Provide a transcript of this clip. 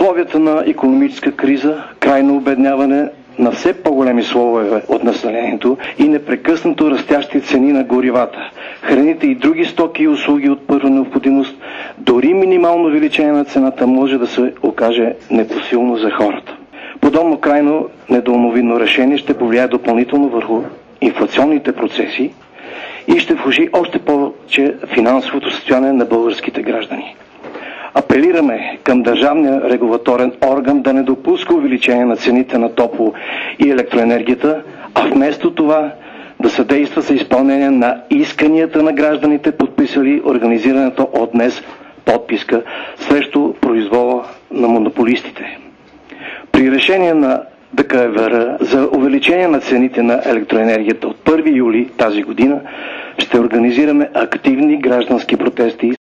условията на икономическа криза, крайно обедняване на все по-големи слоеве от населението и непрекъснато растящи цени на горивата, храните и други стоки и услуги от първа необходимост, дори минимално увеличение на цената може да се окаже непосилно за хората. Подобно крайно недалновидно решение ще повлияе допълнително върху инфлационните процеси и ще влоши още повече финансовото състояние на българските граждани. Апелираме към държавния регулаторен орган да не допуска увеличение на цените на топло и електроенергията, а вместо това да съдейства за изпълнение на исканията на гражданите, подписали организираната от днес подписка срещу произвола на монополистите. При решение на ДКЕВР за увеличение на цените на електроенергията от 1 юли тази година ще организираме активни граждански протести